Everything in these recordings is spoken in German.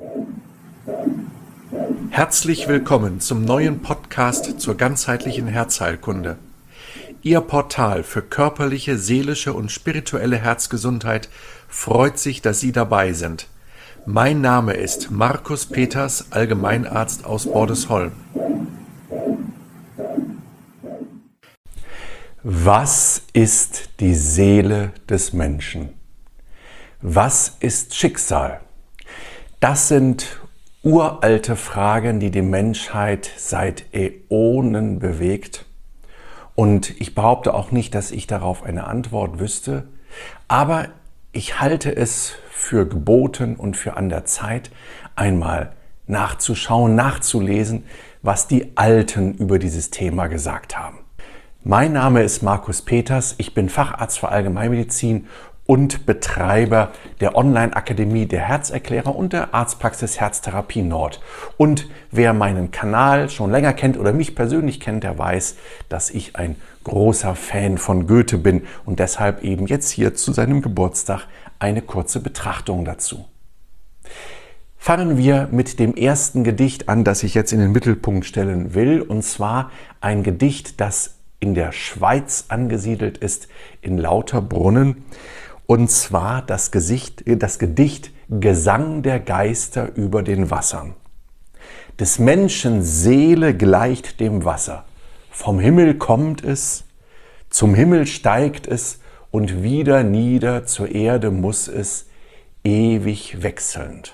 Herzlich willkommen zum neuen Podcast zur ganzheitlichen Herzheilkunde. Ihr Portal für körperliche, seelische und spirituelle Herzgesundheit freut sich, dass Sie dabei sind. Mein Name ist Markus Peters, Allgemeinarzt aus Bordesholm. Was ist die Seele des Menschen? Was ist Schicksal? Das sind uralte Fragen, die die Menschheit seit Äonen bewegt. Und ich behaupte auch nicht, dass ich darauf eine Antwort wüsste, aber ich halte es für geboten und für an der Zeit, einmal nachzuschauen, nachzulesen, was die Alten über dieses Thema gesagt haben. Mein Name ist Markus Peters, ich bin Facharzt für Allgemeinmedizin und Betreiber der Online-Akademie der Herzerklärer und der Arztpraxis Herztherapie Nord. Und wer meinen Kanal schon länger kennt oder mich persönlich kennt, der weiß, dass ich ein großer Fan von Goethe bin und deshalb eben jetzt hier zu seinem Geburtstag eine kurze Betrachtung dazu. Fangen wir mit dem ersten Gedicht an, das ich jetzt in den Mittelpunkt stellen will, und zwar ein Gedicht, das in der Schweiz angesiedelt ist, in Lauterbrunnen. Und zwar das Gedicht Gesang der Geister über den Wassern. Des Menschen Seele gleicht dem Wasser. Vom Himmel kommt es, zum Himmel steigt es und wieder nieder zur Erde muss es, ewig wechselnd.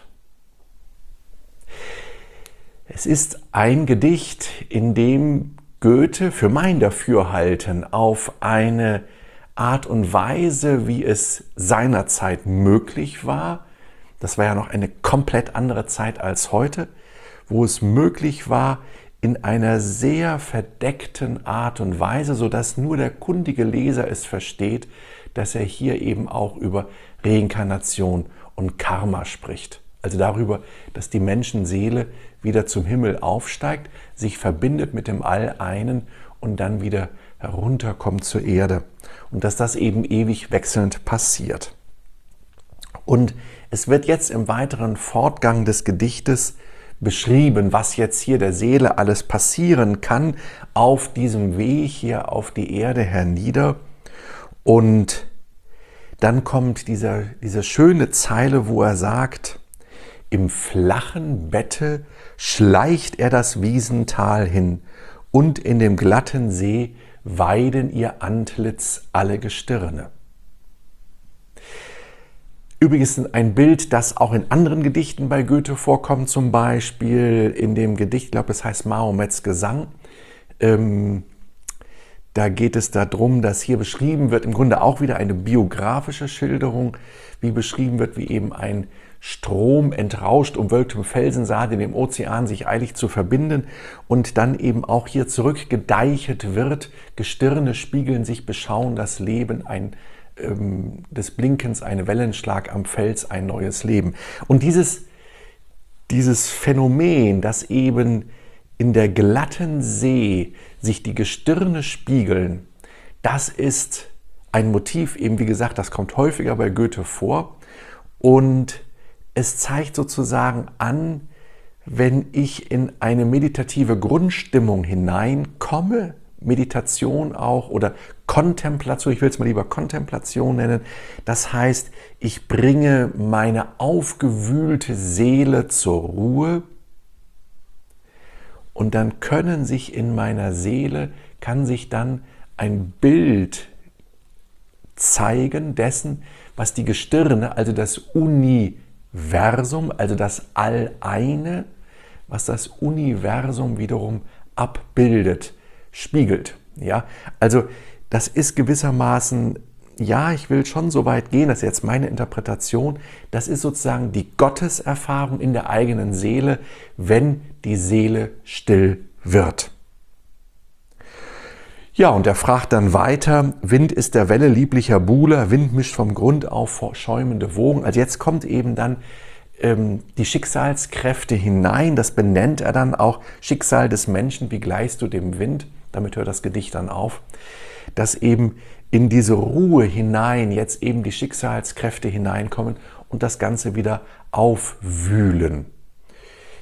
Es ist ein Gedicht, in dem Goethe für mein Dafürhalten auf eine Art und Weise, wie es seinerzeit möglich war, das war ja noch eine komplett andere Zeit als heute, wo es möglich war, in einer sehr verdeckten Art und Weise, sodass nur der kundige Leser es versteht, dass er hier eben auch über Reinkarnation und Karma spricht. Also darüber, dass die Menschenseele wieder zum Himmel aufsteigt, sich verbindet mit dem All-Einen und dann wieder herunterkommt zur Erde. Und dass das eben ewig wechselnd passiert. Und es wird jetzt im weiteren Fortgang des Gedichtes beschrieben, was jetzt hier der Seele alles passieren kann auf diesem Weg hier auf die Erde hernieder. Und dann kommt diese schöne Zeile, wo er sagt: Im flachen Bette schleicht er das Wiesental hin und in dem glatten See weiden ihr Antlitz alle Gestirne. Übrigens ein Bild, das auch in anderen Gedichten bei Goethe vorkommt, zum Beispiel in dem Gedicht, ich glaube es heißt Mahomets Gesang. Da geht es darum, dass hier beschrieben wird, im Grunde auch wieder eine biografische Schilderung, wie beschrieben wird, wie eben ein Strom entrauscht umwölktem Felsen sah, in dem Ozean sich eilig zu verbinden und dann eben auch hier zurückgedeichet wird. Gestirne spiegeln sich, beschauen das Leben, des Blinkens ein Wellenschlag am Fels, ein neues Leben. Und dieses Phänomen, dass eben in der glatten See sich die Gestirne spiegeln, das ist ein Motiv, eben wie gesagt, das kommt häufiger bei Goethe vor und es zeigt sozusagen an, wenn ich in eine meditative Grundstimmung hineinkomme, Meditation auch oder Kontemplation, ich will es mal lieber Kontemplation nennen, das heißt, ich bringe meine aufgewühlte Seele zur Ruhe und dann kann sich dann ein Bild zeigen dessen, was die Gestirne, also das Universum, also das All-Eine, was das Universum wiederum abbildet, spiegelt. Ja? Also das ist gewissermaßen, ja, ich will schon so weit gehen, das ist jetzt meine Interpretation, das ist sozusagen die Gotteserfahrung in der eigenen Seele, wenn die Seele still wird. Ja, und er fragt dann weiter, Wind ist der Welle lieblicher Buhler, Wind mischt vom Grund auf schäumende Wogen. Also jetzt kommt eben dann die Schicksalskräfte hinein, das benennt er dann auch, Schicksal des Menschen, wie gleichst du dem Wind, damit hört das Gedicht dann auf, dass eben in diese Ruhe hinein jetzt eben die Schicksalskräfte hineinkommen und das Ganze wieder aufwühlen.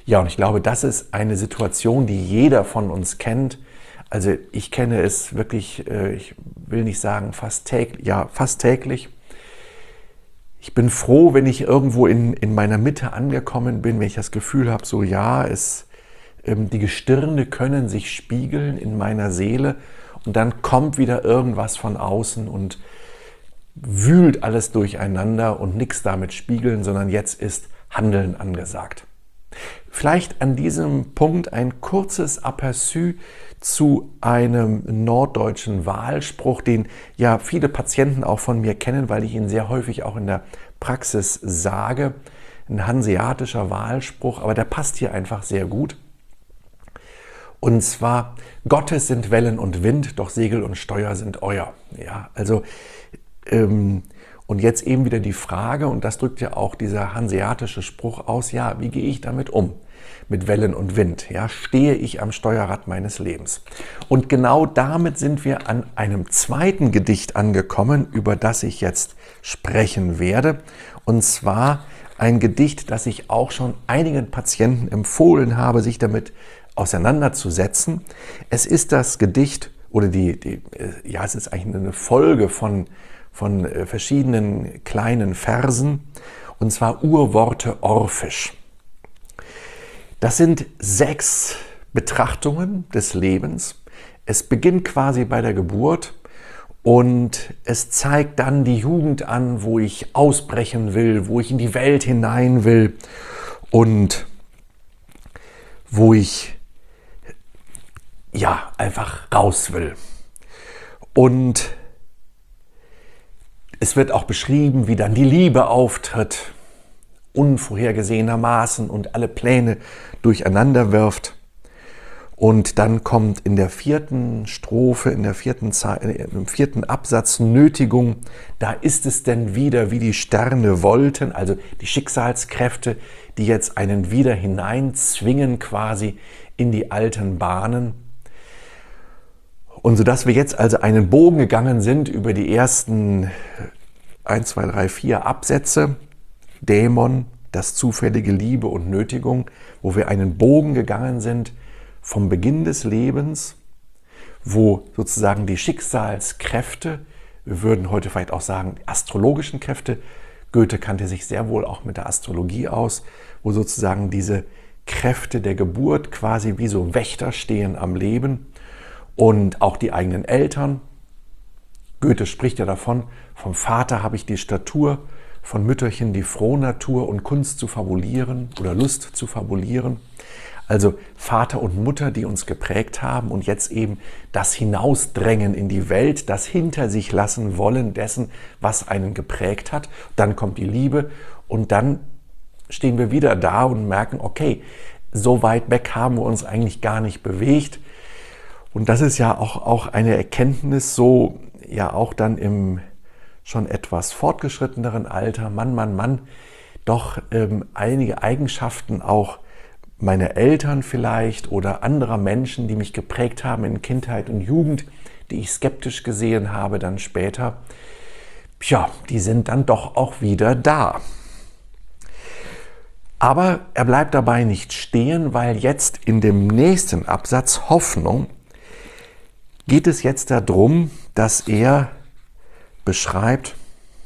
Ja, und ich glaube, das ist eine Situation, die jeder von uns kennt. Also ich kenne es wirklich, ich will nicht sagen fast täglich. Ich bin froh, wenn ich irgendwo in meiner Mitte angekommen bin, wenn ich das Gefühl habe, so ja, die Gestirne können sich spiegeln in meiner Seele und dann kommt wieder irgendwas von außen und wühlt alles durcheinander und nichts damit spiegeln, sondern jetzt ist Handeln angesagt. Vielleicht an diesem Punkt ein kurzes Aperçu zu einem norddeutschen Wahlspruch, den ja viele Patienten auch von mir kennen, weil ich ihn sehr häufig auch in der Praxis sage. Ein hanseatischer Wahlspruch, aber der passt hier einfach sehr gut. Und zwar: Gottes sind Wellen und Wind, doch Segel und Steuer sind euer. Ja, also und jetzt eben wieder die Frage, und das drückt ja auch dieser hanseatische Spruch aus, ja, wie gehe ich damit um? Mit Wellen und Wind, ja, stehe ich am Steuerrad meines Lebens? Und genau damit sind wir an einem zweiten Gedicht angekommen, über das ich jetzt sprechen werde. Und zwar ein Gedicht, das ich auch schon einigen Patienten empfohlen habe, sich damit auseinanderzusetzen. Es ist das Gedicht, oder es ist eigentlich eine Folge von verschiedenen kleinen Versen, und zwar Urworte Orphisch. Das sind 6 Betrachtungen des Lebens. Es beginnt quasi bei der Geburt und es zeigt dann die Jugend an, wo ich ausbrechen will, wo ich in die Welt hinein will und wo ich ja einfach raus will. Und es wird auch beschrieben, wie dann die Liebe auftritt, unvorhergesehenermaßen und alle Pläne durcheinander wirft. Und dann kommt in der 4. Strophe, im 4. Absatz Nötigung: Da ist es denn wieder, wie die Sterne wollten, also die Schicksalskräfte, die jetzt einen wieder hineinzwingen quasi in die alten Bahnen. Und sodass wir jetzt also einen Bogen gegangen sind über die ersten 1, 2, 3, 4 Absätze, Dämon, das zufällige, Liebe und Nötigung, wo wir einen Bogen gegangen sind vom Beginn des Lebens, wo sozusagen die Schicksalskräfte, wir würden heute vielleicht auch sagen astrologischen Kräfte, Goethe kannte sich sehr wohl auch mit der Astrologie aus, wo sozusagen diese Kräfte der Geburt quasi wie so Wächter stehen am Leben. Und auch die eigenen Eltern. Goethe spricht ja davon, vom Vater habe ich die Statur, von Mütterchen die Frohnatur und Kunst zu fabulieren oder Lust zu fabulieren. Also Vater und Mutter, die uns geprägt haben und jetzt eben das Hinausdrängen in die Welt, das hinter sich lassen wollen dessen, was einen geprägt hat. Dann kommt die Liebe und dann stehen wir wieder da und merken, okay, so weit weg haben wir uns eigentlich gar nicht bewegt. Und das ist ja auch eine Erkenntnis, so ja auch dann im schon etwas fortgeschritteneren Alter, Mann, doch einige Eigenschaften auch meiner Eltern vielleicht oder anderer Menschen, die mich geprägt haben in Kindheit und Jugend, die ich skeptisch gesehen habe dann später, die sind dann doch auch wieder da. Aber er bleibt dabei nicht stehen, weil jetzt in dem nächsten Absatz Hoffnung geht es jetzt darum, dass er beschreibt: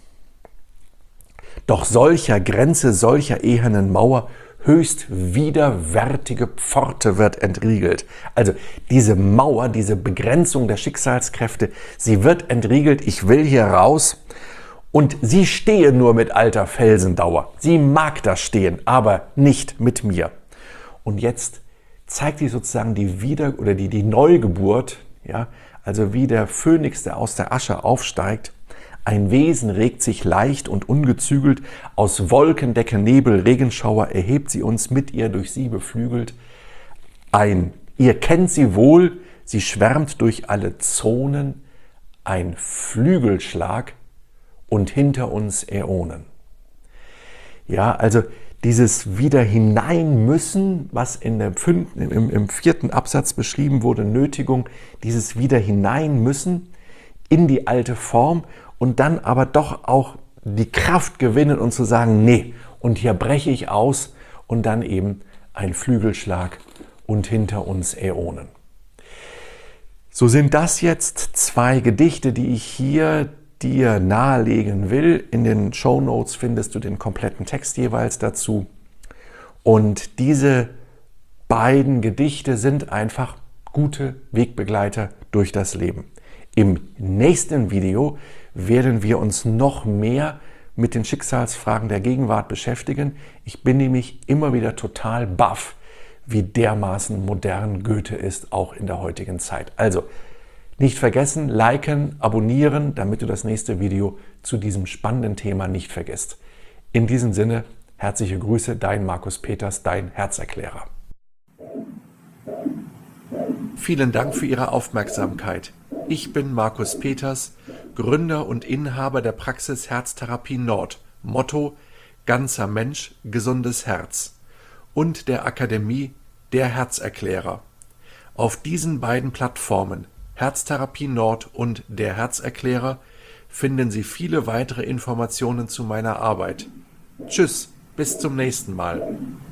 Doch solcher Grenze, solcher ehernen Mauer, höchst widerwärtige Pforte wird entriegelt. Also diese Mauer, diese Begrenzung der Schicksalskräfte, sie wird entriegelt, ich will hier raus. Und sie stehe nur mit alter Felsendauer. Sie mag da stehen, aber nicht mit mir. Und jetzt zeigt sie sozusagen die Neugeburt, ja, also wie der Phönix, der aus der Asche aufsteigt. Ein Wesen regt sich leicht und ungezügelt, aus Wolkendecke, Nebel, Regenschauer erhebt sie uns, mit ihr durch sie beflügelt. Ihr kennt sie wohl, sie schwärmt durch alle Zonen, ein Flügelschlag und hinter uns Äonen. Ja, also dieses wieder hinein müssen, was im 4. Absatz beschrieben wurde, Nötigung, dieses wieder hinein müssen in die alte Form und dann aber doch auch die Kraft gewinnen und zu sagen, nee, und hier breche ich aus und dann eben ein Flügelschlag und hinter uns Äonen. So sind das jetzt 2 Gedichte, die ich hier dir nahelegen will. In den Shownotes findest du den kompletten Text jeweils dazu. Und diese beiden Gedichte sind einfach gute Wegbegleiter durch das Leben. Im nächsten Video werden wir uns noch mehr mit den Schicksalsfragen der Gegenwart beschäftigen. Ich bin nämlich immer wieder total baff, wie dermaßen modern Goethe ist, auch in der heutigen Zeit. Also nicht vergessen, liken, abonnieren, damit du das nächste Video zu diesem spannenden Thema nicht vergisst. In diesem Sinne, herzliche Grüße, dein Markus Peters, dein Herzerklärer. Vielen Dank für Ihre Aufmerksamkeit. Ich bin Markus Peters, Gründer und Inhaber der Praxis Herztherapie Nord, Motto Ganzer Mensch, gesundes Herz, und der Akademie Der Herzerklärer. Auf diesen beiden Plattformen, Herztherapie Nord und Der Herzerklärer, finden Sie viele weitere Informationen zu meiner Arbeit. Tschüss, bis zum nächsten Mal.